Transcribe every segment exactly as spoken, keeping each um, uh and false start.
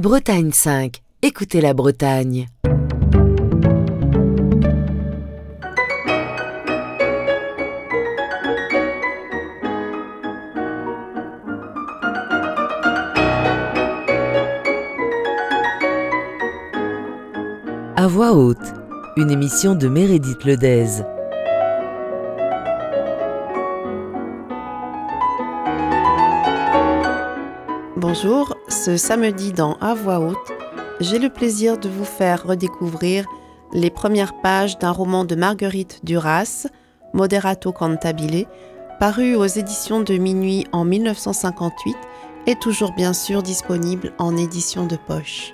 Bretagne cinq. Écoutez la Bretagne. À voix haute, une émission de Meredith Ledez. Bonjour, ce samedi dans À voix haute, j'ai le plaisir de vous faire redécouvrir les premières pages d'un roman de Marguerite Duras, Moderato Cantabile, paru aux éditions de Minuit en dix-neuf cent cinquante-huit et toujours bien sûr disponible en édition de poche.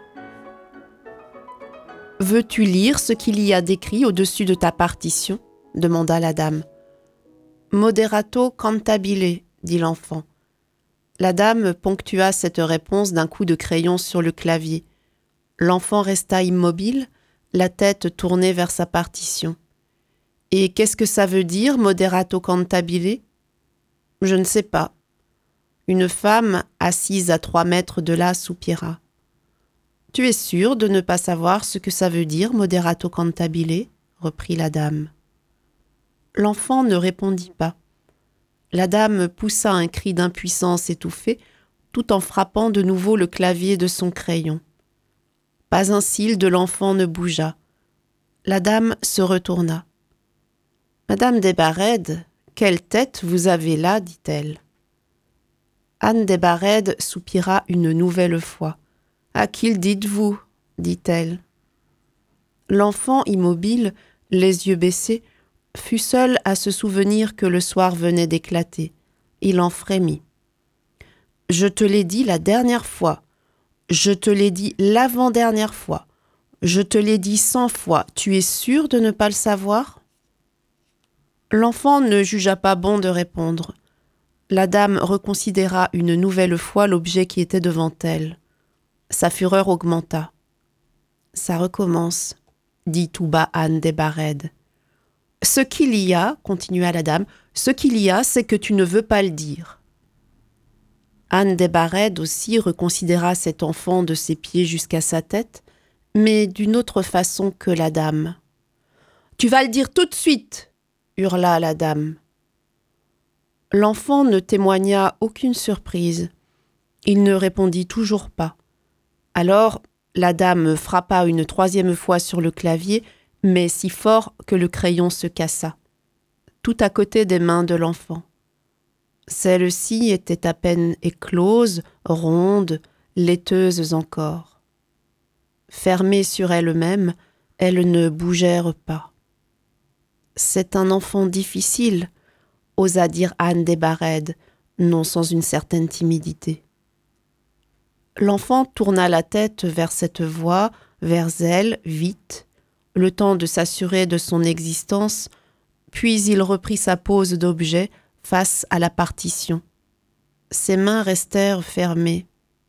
« Veux-tu lire ce qu'il y a d'écrit au-dessus de ta partition ?» demanda la dame. « Moderato Cantabile » dit l'enfant. La dame ponctua cette réponse d'un coup de crayon sur le clavier. L'enfant resta immobile, la tête tournée vers sa partition. « Et qu'est-ce que ça veut dire, Moderato Cantabile ?»« Je ne sais pas. » Une femme, assise à trois mètres de là, soupira. « Tu es sûr de ne pas savoir ce que ça veut dire, Moderato Cantabile ?» reprit la dame. L'enfant ne répondit pas. La dame poussa un cri d'impuissance étouffée, tout en frappant de nouveau le clavier de son crayon. Pas un cil de l'enfant ne bougea. La dame se retourna. « Madame Desbarèdes, quelle tête vous avez là ?» dit-elle. Anne Desbarèdes soupira une nouvelle fois. « À qui le dites-vous ?» dit-elle. L'enfant immobile, les yeux baissés, fut seul à se souvenir que le soir venait d'éclater. Il en frémit. « Je te l'ai dit la dernière fois. Je te l'ai dit l'avant-dernière fois. Je te l'ai dit cent fois. Tu es sûr de ne pas le savoir ?» L'enfant ne jugea pas bon de répondre. La dame reconsidéra une nouvelle fois l'objet qui était devant elle. Sa fureur augmenta. « Ça recommence, » dit tout bas Anne Desbarèdes. « Ce qu'il y a, continua la dame, ce qu'il y a, c'est que tu ne veux pas le dire. » Anne Desbarèdes aussi reconsidéra cet enfant de ses pieds jusqu'à sa tête, mais d'une autre façon que la dame. « Tu vas le dire tout de suite !» hurla la dame. L'enfant ne témoigna aucune surprise. Il ne répondit toujours pas. Alors, la dame frappa une troisième fois sur le clavier, mais si fort que le crayon se cassa, tout à côté des mains de l'enfant. Celles-ci étaient à peine écloses, rondes, laiteuses encore. Fermées sur elles-mêmes, elles ne bougèrent pas. « C'est un enfant difficile », osa dire Anne Desbarèdes, non sans une certaine timidité. L'enfant tourna la tête vers cette voix, vers elle, vite, le temps de s'assurer de son existence, puis il reprit sa pose d'objet face à la partition. Ses mains restèrent fermées.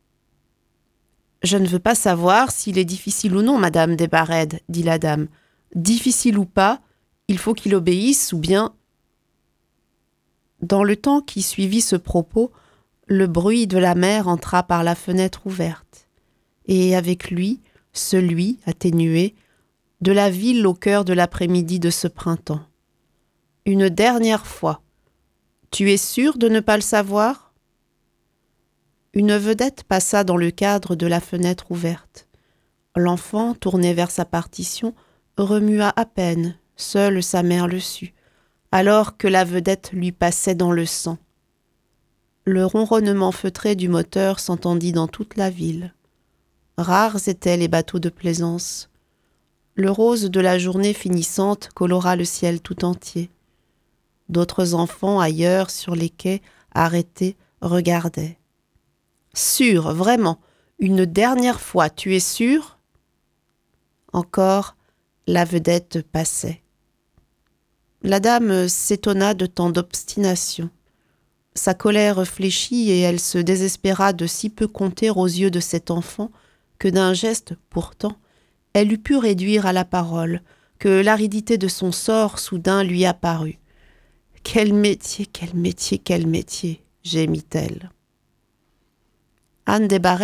« Je ne veux pas savoir s'il est difficile ou non, Madame Desbarèdes, » dit la dame. « Difficile ou pas, il faut qu'il obéisse ou bien… » Dans le temps qui suivit ce propos, le bruit de la mer entra par la fenêtre ouverte, et avec lui, celui, atténué, de la ville au cœur de l'après-midi de ce printemps. Une dernière fois. « Tu es sûr de ne pas le savoir ?» Une vedette passa dans le cadre de la fenêtre ouverte. L'enfant, tourné vers sa partition, remua à peine, seule sa mère le sut, alors que la vedette lui passait dans le sang. Le ronronnement feutré du moteur s'entendit dans toute la ville. Rares étaient les bateaux de plaisance. Le rose de la journée finissante colora le ciel tout entier. D'autres enfants, ailleurs, sur les quais, arrêtés, regardaient. « Sûr, vraiment, une dernière fois, tu es sûr ?» Encore, la vedette passait. La dame s'étonna de tant d'obstination. Sa colère fléchit et elle se désespéra de si peu compter aux yeux de cet enfant que d'un geste, pourtant, elle eût pu réduire à la parole, que l'aridité de son sort soudain lui apparut. « Quel métier, quel métier, quel métier !» gémit-elle. Anne Desbarèdes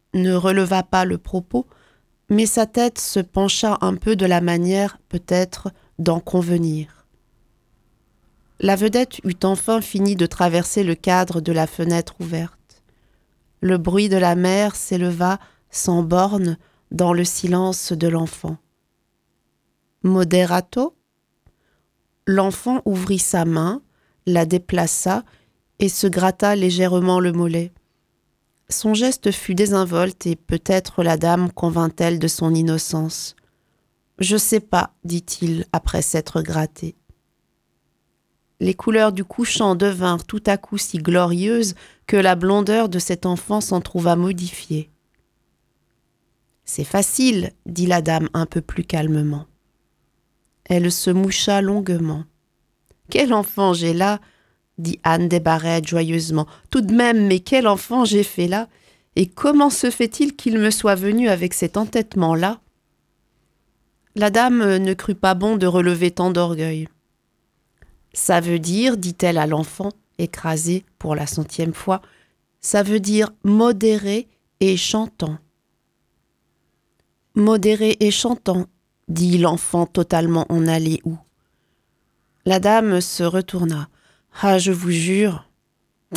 ne releva pas le propos, mais sa tête se pencha un peu de la manière, peut-être, d'en convenir. La vedette eut enfin fini de traverser le cadre de la fenêtre ouverte. Le bruit de la mer s'éleva sans borne dans le silence de l'enfant. « Moderato » L'enfant ouvrit sa main, la déplaça et se gratta légèrement le mollet. Son geste fut désinvolte et peut-être la dame convint-elle de son innocence. « Je sais pas, dit-il après s'être gratté. » Les couleurs du couchant devinrent tout à coup si glorieuses que la blondeur de cet enfant s'en trouva modifiée. « C'est facile, dit la dame un peu plus calmement. Elle se moucha longuement. « Quel enfant j'ai là !» dit Anne Desbarèdes joyeusement. « Tout de même, mais quel enfant j'ai fait là! Et comment se fait-il qu'il me soit venu avec cet entêtement-là » La dame ne crut pas bon de relever tant d'orgueil. « Ça veut dire, dit-elle à l'enfant, écrasé pour la centième fois, ça veut dire modéré et chantant. »« Modéré et chantant, dit l'enfant totalement en allée-où. La dame se retourna. « Ah, je vous jure !»« Terrible !»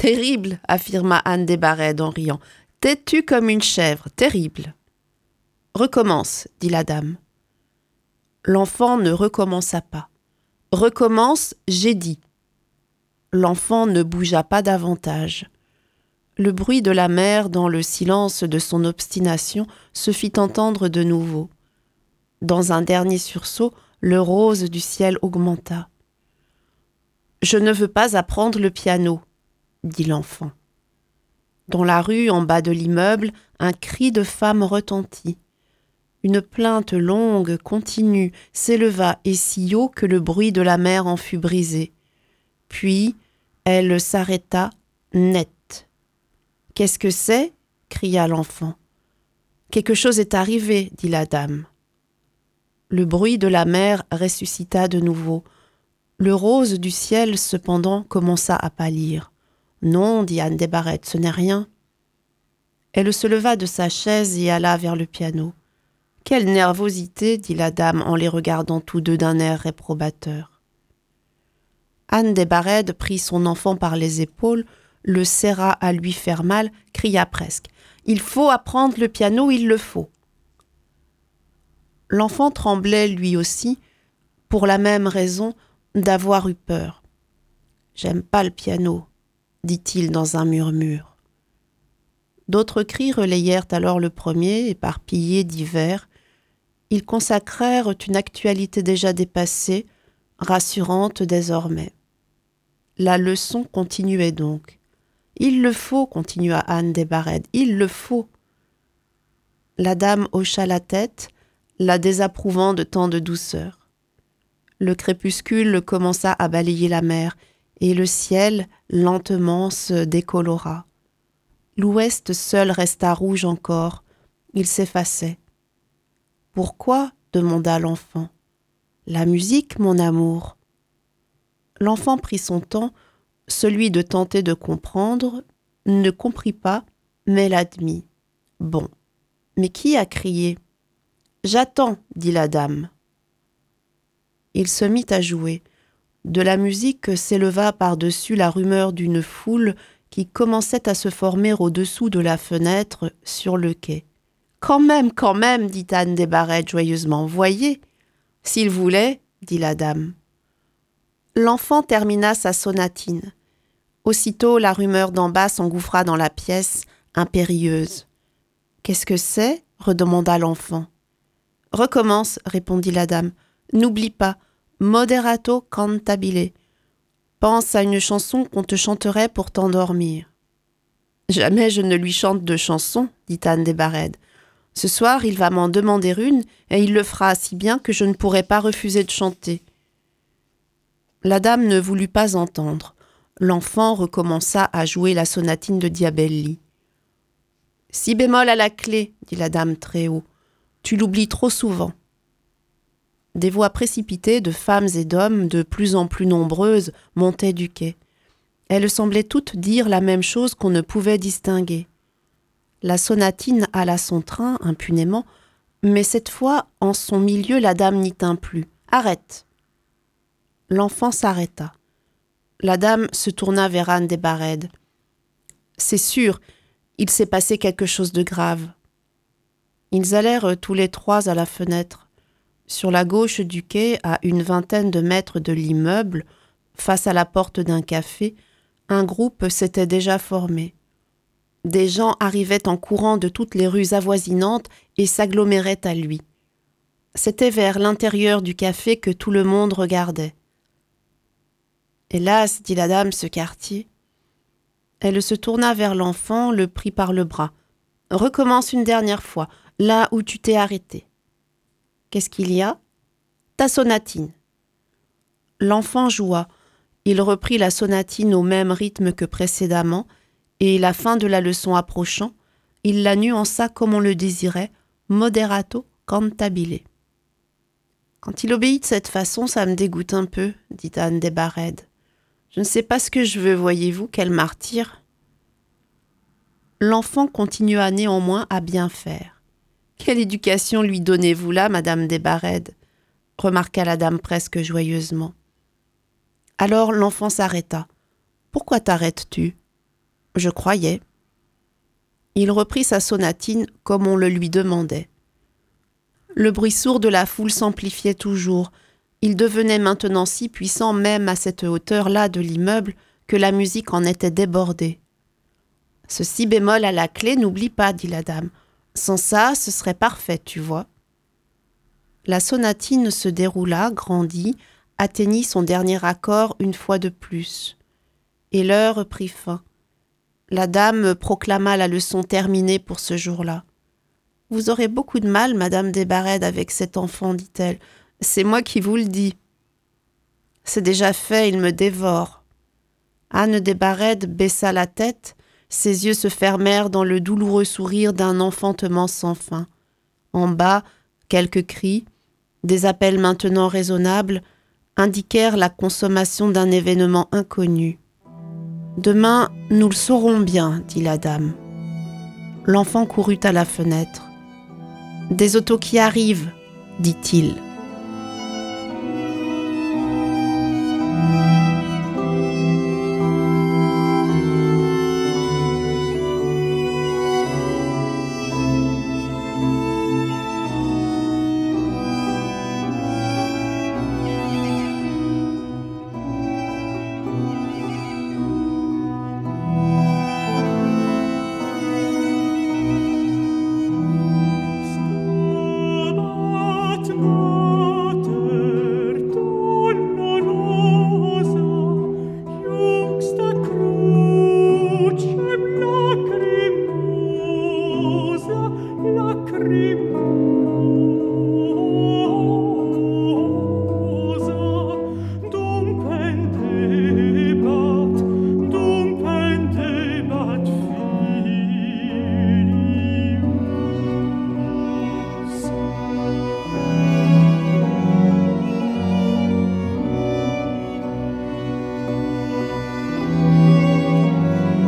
affirma Anne Desbarèdes en riant. « Têtue comme une chèvre, terrible !»« Recommence, dit la dame. » L'enfant ne recommença pas. « Recommence, j'ai dit. » L'enfant ne bougea pas davantage. Le bruit de la mer dans le silence de son obstination se fit entendre de nouveau. Dans un dernier sursaut, le rose du ciel augmenta. « Je ne veux pas apprendre le piano, » dit l'enfant. Dans la rue, en bas de l'immeuble, un cri de femme retentit. Une plainte longue, continue, s'éleva et si haut que le bruit de la mer en fut brisé. Puis, elle s'arrêta net. « Qu'est-ce que c'est ?» cria l'enfant. « Quelque chose est arrivé, » dit la dame. Le bruit de la mer ressuscita de nouveau. Le rose du ciel, cependant, commença à pâlir. « Non, dit Anne Desbarèdes, ce n'est rien. » Elle se leva de sa chaise et alla vers le piano. « Quelle nervosité, dit la dame en les regardant tous deux d'un air réprobateur. » Anne Desbarèdes prit son enfant par les épaules, le serra à lui faire mal, cria presque. « Il faut apprendre le piano, il le faut. » L'enfant tremblait lui aussi, pour la même raison d'avoir eu peur. « J'aime pas le piano, » dit-il dans un murmure. D'autres cris relayèrent alors le premier, éparpillés divers. Ils consacrèrent une actualité déjà dépassée, rassurante désormais. La leçon continuait donc. « Il le faut, » continua Anne Desbarèdes, « il le faut. » La dame hocha la tête, la désapprouvant de tant de douceur. Le crépuscule commença à balayer la mer, et le ciel, lentement, se décolora. L'ouest seul resta rouge encore, il s'effaçait. « Pourquoi ?» demanda l'enfant. « La musique, mon amour. » L'enfant prit son temps, celui de tenter de comprendre, ne comprit pas, mais l'admit. « Bon, mais qui a crié ?»« J'attends, » dit la dame. Il se mit à jouer. De la musique s'éleva par-dessus la rumeur d'une foule qui commençait à se former au-dessous de la fenêtre sur le quai. « Quand même, quand même, dit Anne Desbarèdes joyeusement. « Voyez !»« S'il voulait, » dit la dame. L'enfant termina sa sonatine. Aussitôt, la rumeur d'en bas s'engouffra dans la pièce, impérieuse. « Qu'est-ce que c'est ?» redemanda l'enfant. « Recommence, » répondit la dame. « N'oublie pas, moderato cantabile. Pense à une chanson qu'on te chanterait pour t'endormir. »« Jamais je ne lui chante de chanson, » dit Anne Desbarèdes. « Ce soir, il va m'en demander une et il le fera si bien que je ne pourrai pas refuser de chanter. » La dame ne voulut pas entendre. L'enfant recommença à jouer la sonatine de Diabelli. « Si bémol à la clé, » dit la dame très haut. « Tu l'oublies trop souvent. » Des voix précipitées de femmes et d'hommes, de plus en plus nombreuses, montaient du quai. Elles semblaient toutes dire la même chose qu'on ne pouvait distinguer. La sonatine alla son train impunément, mais cette fois, en son milieu, la dame n'y tint plus. « Arrête !» L'enfant s'arrêta. La dame se tourna vers Anne Desbarèdes. « C'est sûr, il s'est passé quelque chose de grave. » Ils allèrent tous les trois à la fenêtre. Sur la gauche du quai, à une vingtaine de mètres de l'immeuble, face à la porte d'un café, un groupe s'était déjà formé. Des gens arrivaient en courant de toutes les rues avoisinantes et s'aggloméraient à lui. C'était vers l'intérieur du café que tout le monde regardait. « Hélas, dit la dame, ce quartier. » Elle se tourna vers l'enfant, le prit par le bras. « Recommence une dernière fois, là où tu t'es arrêté. » « Qu'est-ce qu'il y a ? » ?»« Ta sonatine. » L'enfant joua. Il reprit la sonatine au même rythme que précédemment, et la fin de la leçon approchant, il la nuança comme on le désirait, moderato cantabile. « Quand il obéit de cette façon, ça me dégoûte un peu, » dit Anne Desbarèdes. « Je ne sais pas ce que je veux, voyez-vous, quel martyr. » L'enfant continua néanmoins à bien faire. « Quelle éducation lui donnez-vous là, madame Desbarèdes ?» remarqua la dame presque joyeusement. Alors l'enfant s'arrêta. « Pourquoi t'arrêtes-tu ?»« Je croyais. » Il reprit sa sonatine comme on le lui demandait. Le bruit sourd de la foule s'amplifiait toujours. Il devenait maintenant si puissant même à cette hauteur-là de l'immeuble que la musique en était débordée. « Ce si bémol à la clé, n'oublie pas, dit la dame. Sans ça, ce serait parfait, tu vois. » La sonatine se déroula, grandit, atteignit son dernier accord une fois de plus. Et l'heure prit fin. La dame proclama la leçon terminée pour ce jour-là. « Vous aurez beaucoup de mal, madame Desbarèdes, avec cet enfant, dit-elle. C'est moi qui vous le dis. »« C'est déjà fait, il me dévore. » Anne Desbarèdes baissa la tête, ses yeux se fermèrent dans le douloureux sourire d'un enfantement sans fin. En bas, quelques cris, des appels maintenant raisonnables, indiquèrent la consommation d'un événement inconnu. « Demain, nous le saurons bien, dit la dame. » L'enfant courut à la fenêtre. « Des autos qui arrivent, dit-il. »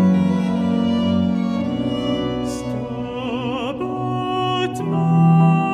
Stabat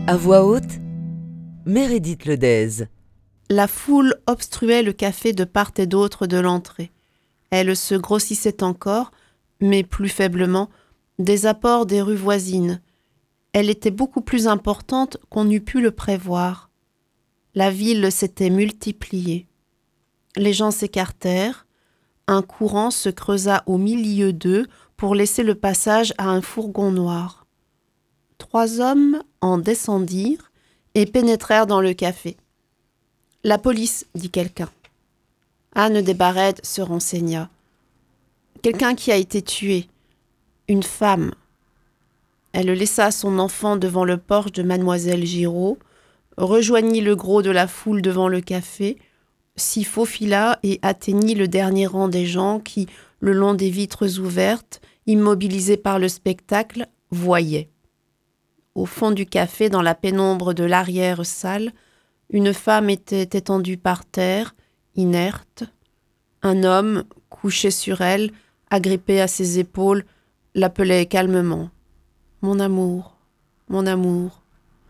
À voix haute, Meredith Ledez. La foule obstruait le café de part et d'autre de l'entrée. Elle se grossissait encore, mais plus faiblement, des apports des rues voisines. Elle était beaucoup plus importante qu'on eût pu le prévoir. La ville s'était multipliée. Les gens s'écartèrent. Un courant se creusa au milieu d'eux pour laisser le passage à un fourgon noir. Trois hommes en descendirent et pénétrèrent dans le café. « La police », dit quelqu'un. Anne Desbarèdes se renseigna. « Quelqu'un qui a été tué. Une femme. » Elle laissa son enfant devant le porche de mademoiselle Giraud, rejoignit le gros de la foule devant le café, s'y faufila et atteignit le dernier rang des gens qui, le long des vitres ouvertes, immobilisés par le spectacle, voyaient. Au fond du café, dans la pénombre de l'arrière-salle, une femme était étendue par terre, inerte. Un homme, couché sur elle, agrippé à ses épaules, l'appelait calmement. « Mon amour, mon amour ».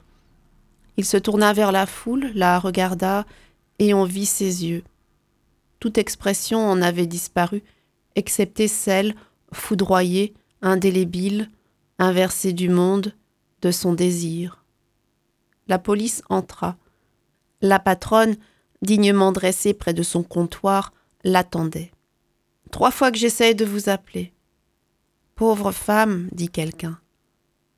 Il se tourna vers la foule, la regarda, et on vit ses yeux. Toute expression en avait disparu, excepté celle, foudroyée, indélébile, inversée du monde, de son désir. La police entra. La patronne, dignement dressée près de son comptoir, l'attendait. « Trois fois que j'essaye de vous appeler. »« Pauvre femme, dit quelqu'un. »« Pourquoi ?»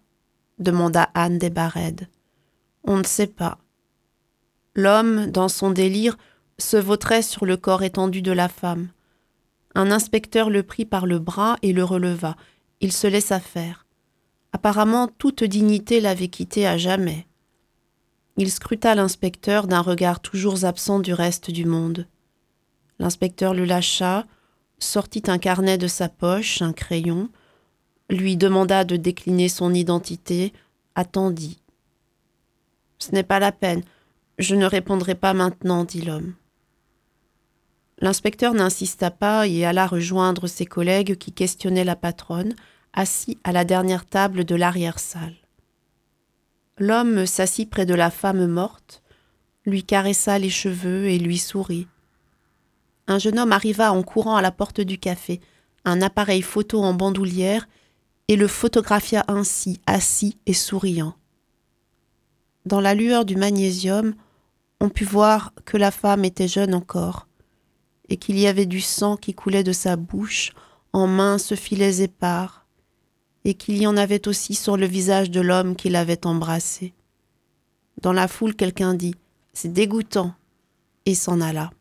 demanda Anne Desbarèdes. « On ne sait pas. » L'homme, dans son délire, se vautrait sur le corps étendu de la femme. Un inspecteur le prit par le bras et le releva. Il se laissa faire. Apparemment, toute dignité l'avait quitté à jamais. Il scruta l'inspecteur d'un regard toujours absent du reste du monde. L'inspecteur le lâcha, sortit un carnet de sa poche, un crayon, lui demanda de décliner son identité, attendit. « Ce n'est pas la peine, je ne répondrai pas maintenant, dit l'homme. » L'inspecteur n'insista pas et alla rejoindre ses collègues qui questionnaient la patronne, assis à la dernière table de l'arrière-salle. L'homme s'assit près de la femme morte, lui caressa les cheveux et lui sourit. Un jeune homme arriva en courant à la porte du café, un appareil photo en bandoulière, et le photographia ainsi, assis et souriant. Dans la lueur du magnésium, on put voir que la femme était jeune encore, et qu'il y avait du sang qui coulait de sa bouche en minces filets épars, et qu'il y en avait aussi sur le visage de l'homme qui l'avait embrassée. Dans la foule, quelqu'un dit « C'est dégoûtant » et s'en alla.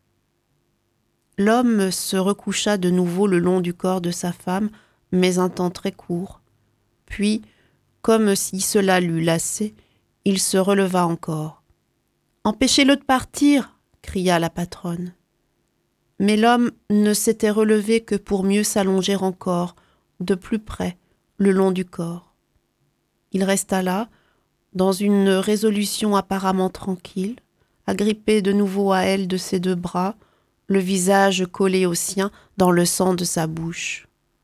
L'homme se recoucha de nouveau le long du corps de sa femme, mais un temps très court. Puis, comme si cela l'eût lassé, il se releva encore. « Empêchez-le de partir !» cria la patronne. Mais l'homme ne s'était relevé que pour mieux s'allonger encore, de plus près, le long du corps. Il resta là, dans une résolution apparemment tranquille, agrippé de nouveau à elle de ses deux bras, le visage collé au sien dans le sang de sa bouche.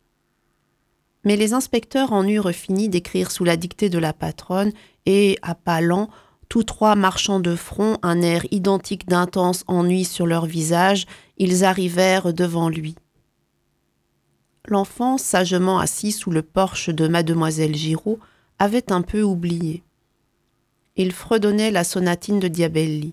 Mais les inspecteurs en eurent fini d'écrire sous la dictée de la patronne et, à pas lents, tous trois marchant de front, un air identique d'intense ennui sur leur visage, ils arrivèrent devant lui. L'enfant, sagement assis sous le porche de mademoiselle Giraud, avait un peu oublié. Il fredonnait la sonatine de Diabelli.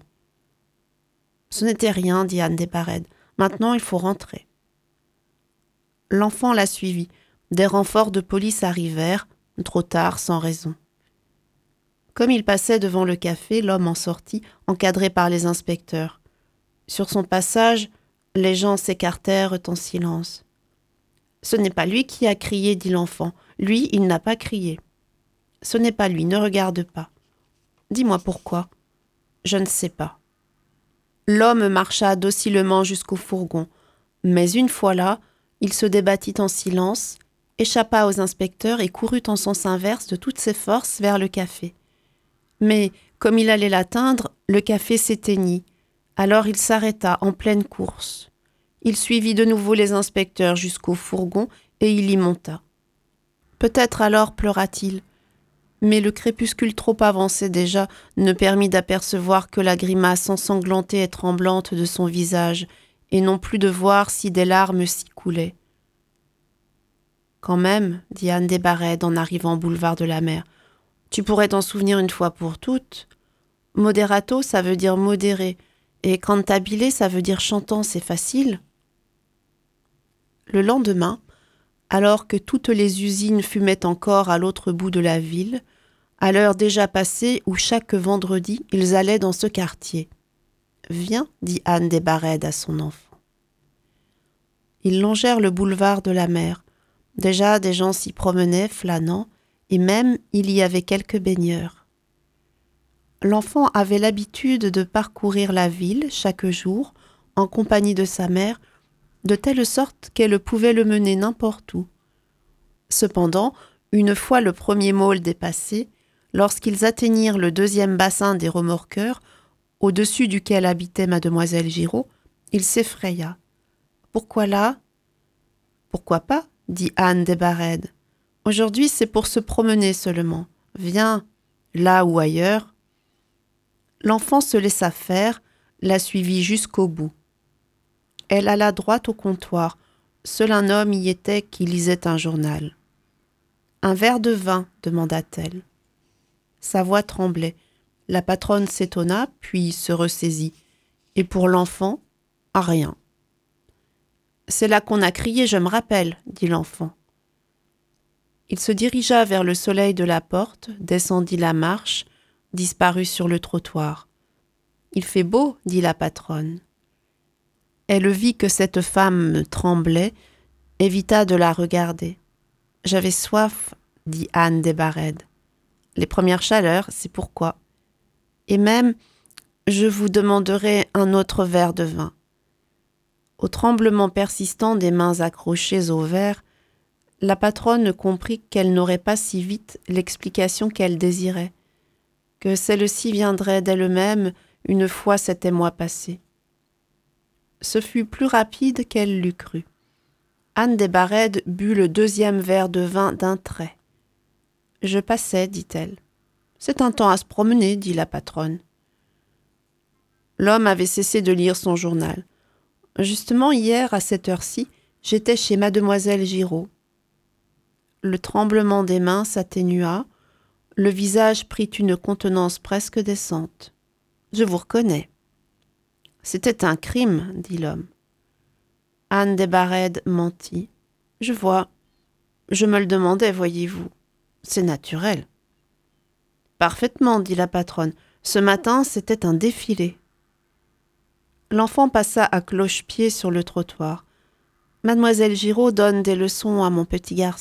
« Ce n'était rien, dit Anne Desbarèdes. Maintenant, il faut rentrer. » L'enfant la suivit. Des renforts de police arrivèrent, trop tard, sans raison. Comme il passait devant le café, l'homme en sortit, encadré par les inspecteurs. Sur son passage, les gens s'écartèrent en silence. « Ce n'est pas lui qui a crié, dit l'enfant. Lui, il n'a pas crié. »« Ce n'est pas lui, ne regarde pas. »« Dis-moi pourquoi. »« Je ne sais pas. » L'homme marcha docilement jusqu'au fourgon, mais une fois là, il se débattit en silence, échappa aux inspecteurs et courut en sens inverse de toutes ses forces vers le café. Mais, comme il allait l'atteindre, le café s'éteignit. Alors il s'arrêta en pleine course. Il suivit de nouveau les inspecteurs jusqu'au fourgon et il y monta. Peut-être alors pleura-t-il, Mais le crépuscule trop avancé déjà ne permit d'apercevoir que la grimace ensanglantée et tremblante de son visage, et non plus de voir si des larmes s'y coulaient. « Quand même, dit Anne Desbarèdes en arrivant au boulevard de la Mer, tu pourrais t'en souvenir une fois pour toutes. Moderato, ça veut dire modéré, et cantabile, ça veut dire chantant, c'est facile. » Le lendemain, alors que toutes les usines fumaient encore à l'autre bout de la ville, à l'heure déjà passée où chaque vendredi ils allaient dans ce quartier. « Viens, dit Anne Desbarèdes à son enfant. » Ils longèrent le boulevard de la Mer. Déjà des gens s'y promenaient, flânant, et même il y avait quelques baigneurs. L'enfant avait l'habitude de parcourir la ville chaque jour en compagnie de sa mère, de telle sorte qu'elle pouvait le mener n'importe où. Cependant, une fois le premier môle dépassé, lorsqu'ils atteignirent le deuxième bassin des remorqueurs, au-dessus duquel habitait mademoiselle Giraud, il s'effraya. « Pourquoi là ?»« Pourquoi pas ?» dit Anne Desbarèdes. « Aujourd'hui, c'est pour se promener seulement. Viens, là ou ailleurs. » L'enfant se laissa faire, la suivit jusqu'au bout. Elle alla droit au comptoir. Seul un homme y était qui lisait un journal. « Un verre de vin » demanda-t-elle. Sa voix tremblait. La patronne s'étonna, puis se ressaisit. Et pour l'enfant, rien. « C'est là qu'on a crié, je me rappelle, » dit l'enfant. Il se dirigea vers le soleil de la porte, descendit la marche, disparut sur le trottoir. « Il fait beau, » dit la patronne. Elle vit que cette femme tremblait, évita de la regarder. « J'avais soif, » dit Anne Desbarèdes. « Les premières chaleurs, c'est pourquoi. Et même, je vous demanderai un autre verre de vin. » Au tremblement persistant des mains accrochées au verre, la patronne comprit qu'elle n'aurait pas si vite l'explication qu'elle désirait, que celle-ci viendrait d'elle-même une fois cet émoi passé. Ce fut plus rapide qu'elle l'eût cru. Anne Desbarèdes but le deuxième verre de vin d'un trait. « Je passais, dit-elle. »« C'est un temps à se promener, dit la patronne. » L'homme avait cessé de lire son journal. « Justement, hier, à cette heure-ci, j'étais chez mademoiselle Giraud. » Le tremblement des mains s'atténua, le visage prit une contenance presque décente. « Je vous reconnais. »« C'était un crime, dit l'homme. » Anne Desbarèdes mentit. « Je vois. Je me le demandais, voyez-vous. C'est naturel. »« Parfaitement, dit la patronne. Ce matin, c'était un défilé. » L'enfant passa à cloche-pied sur le trottoir. « Mademoiselle Giraud donne des leçons à mon petit garçon. »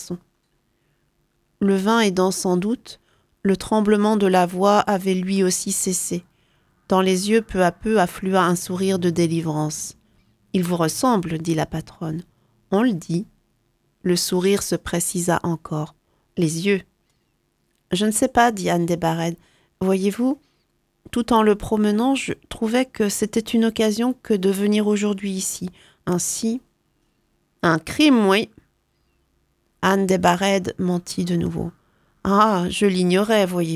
Le vin aidant sans doute, le tremblement de la voix avait lui aussi cessé. Dans les yeux, peu à peu, afflua un sourire de délivrance. « Il vous ressemble, dit la patronne. »« On le dit. » Le sourire se précisa encore. « Les yeux. »« Je ne sais pas, dit Anne Desbarèdes. Voyez-vous, tout en le promenant, je trouvais que c'était une occasion que de venir aujourd'hui ici. Ainsi... »« Un crime, oui. » Anne Desbarèdes mentit de nouveau. « Ah, je l'ignorais, voyez-vous. »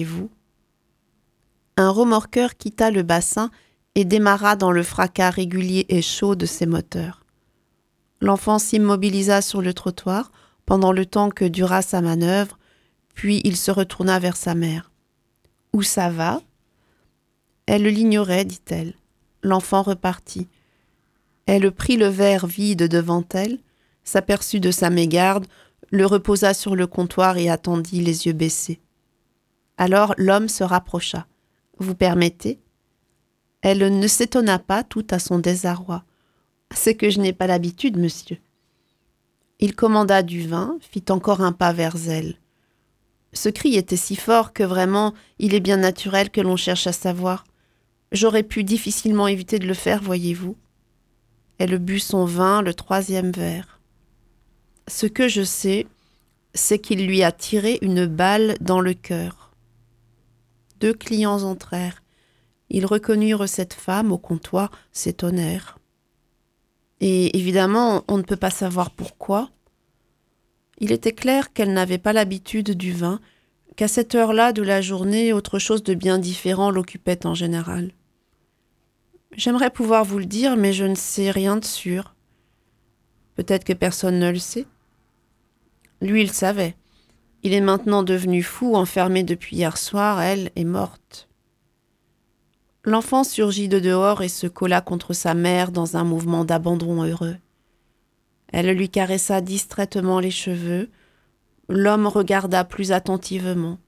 Un remorqueur quitta le bassin et démarra dans le fracas régulier et chaud de ses moteurs. L'enfant s'immobilisa sur le trottoir pendant le temps que dura sa manœuvre, puis il se retourna vers sa mère. « Où ça va ?» Elle l'ignorait, dit-elle. L'enfant repartit. Elle prit le verre vide devant elle, s'aperçut de sa mégarde, le reposa sur le comptoir et attendit les yeux baissés. Alors l'homme se rapprocha. « Vous permettez ?» Elle ne s'étonna pas, tout à son désarroi. « C'est que je n'ai pas l'habitude, monsieur. » Il commanda du vin, fit encore un pas vers elle. Ce cri était si fort que vraiment, il est bien naturel que l'on cherche à savoir. J'aurais pu difficilement éviter de le faire, voyez-vous. Elle but son vin, le troisième verre. Ce que je sais, c'est qu'il lui a tiré une balle dans le cœur. Deux clients entrèrent. Ils reconnurent cette femme au comptoir, s'étonnèrent. Et évidemment, on ne peut pas savoir pourquoi. Il était clair qu'elle n'avait pas l'habitude du vin, qu'à cette heure-là de la journée, autre chose de bien différent l'occupait en général. J'aimerais pouvoir vous le dire, mais je ne sais rien de sûr. Peut-être que personne ne le sait. Lui, il savait. Il est maintenant devenu fou, enfermé depuis hier soir, elle est morte. L'enfant surgit de dehors et se colla contre sa mère dans un mouvement d'abandon heureux. Elle lui caressa distraitement les cheveux. L'homme regarda plus attentivement.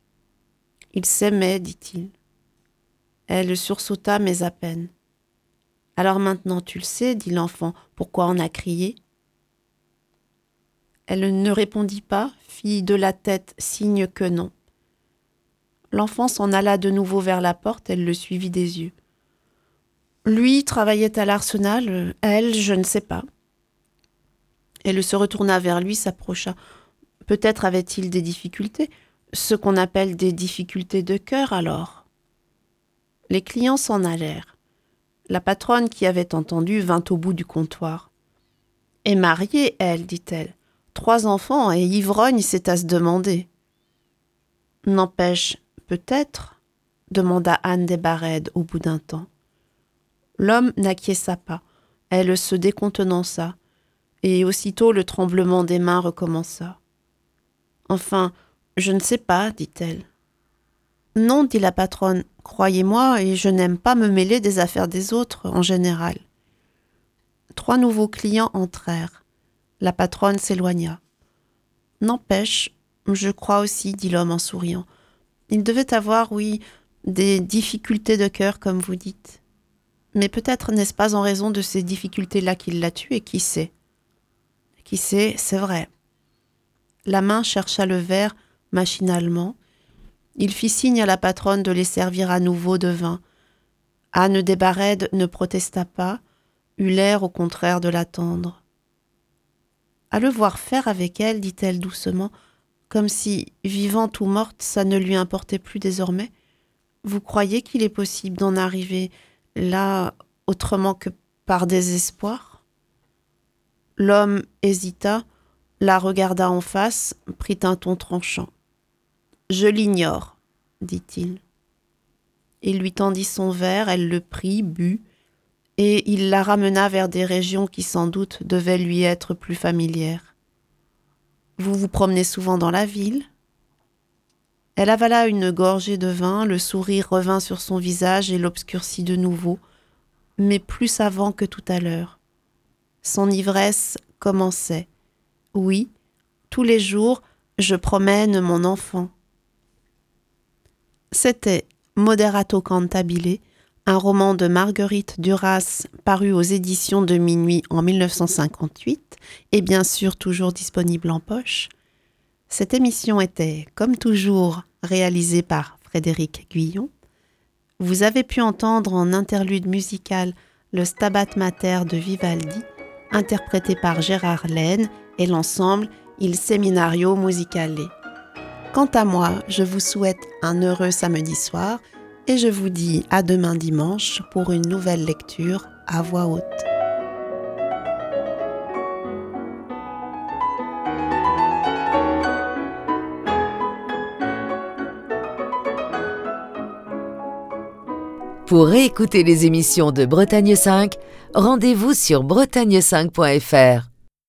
« Il s'aimait, dit-il. » Elle sursauta, mais à peine. « Alors maintenant tu le sais, dit l'enfant, pourquoi on a crié ?» Elle ne répondit pas, fit de la tête signe que non. L'enfant s'en alla de nouveau vers la porte, elle le suivit des yeux. Lui travaillait à l'arsenal, elle, je ne sais pas. Elle se retourna vers lui, s'approcha. Peut-être avait-il des difficultés, ce qu'on appelle des difficultés de cœur alors. Les clients s'en allèrent. La patronne qui avait entendu vint au bout du comptoir. « Est mariée, elle, dit-elle. Trois enfants et ivrogne, c'est à se demander. »« N'empêche, peut-être, demanda Anne Desbarèdes au bout d'un temps. L'homme n'acquiesça pas. Elle se décontenança. Et aussitôt le tremblement des mains recommença. « Enfin, je ne sais pas, dit-elle. »« Non, dit la patronne, croyez-moi, et je n'aime pas me mêler des affaires des autres, en général. » Trois nouveaux clients entrèrent. La patronne s'éloigna. « N'empêche, je crois aussi, dit l'homme en souriant. Il devait avoir, oui, des difficultés de cœur, comme vous dites. Mais peut-être n'est-ce pas en raison de ces difficultés-là qu'il l'a tué, qui sait. Qui sait, c'est vrai. » La main chercha le verre machinalement. Il fit signe à la patronne de les servir à nouveau de vin. Anne Desbarèdes ne protesta pas, eut l'air au contraire de l'attendre. À le voir faire avec elle, dit-elle doucement, comme si, vivante ou morte, ça ne lui importait plus désormais. Vous croyez qu'il est possible d'en arriver là autrement que par désespoir ? L'homme hésita, la regarda en face, prit un ton tranchant. « Je l'ignore, dit-il. » Il lui tendit son verre, elle le prit, but, et il la ramena vers des régions qui sans doute devaient lui être plus familières. « Vous vous promenez souvent dans la ville ?» Elle avala une gorgée de vin, le sourire revint sur son visage et l'obscurcit de nouveau, mais plus savant que tout à l'heure. Son ivresse commençait. « Oui, tous les jours, je promène mon enfant. » C'était Moderato Cantabile, un roman de Marguerite Duras paru aux éditions de Minuit en mille neuf cent cinquante-huit et bien sûr toujours disponible en poche. Cette émission était, comme toujours, réalisée par Frédéric Guyon. Vous avez pu entendre en interlude musical le Stabat Mater de Vivaldi, interprété par Gérard Laine et l'ensemble Il Seminario Musicale. Quant à moi, je vous souhaite un heureux samedi soir et je vous dis à demain dimanche pour une nouvelle lecture à voix haute. Pour réécouter les émissions de Bretagne cinq, rendez-vous sur bretagne cinq point f r.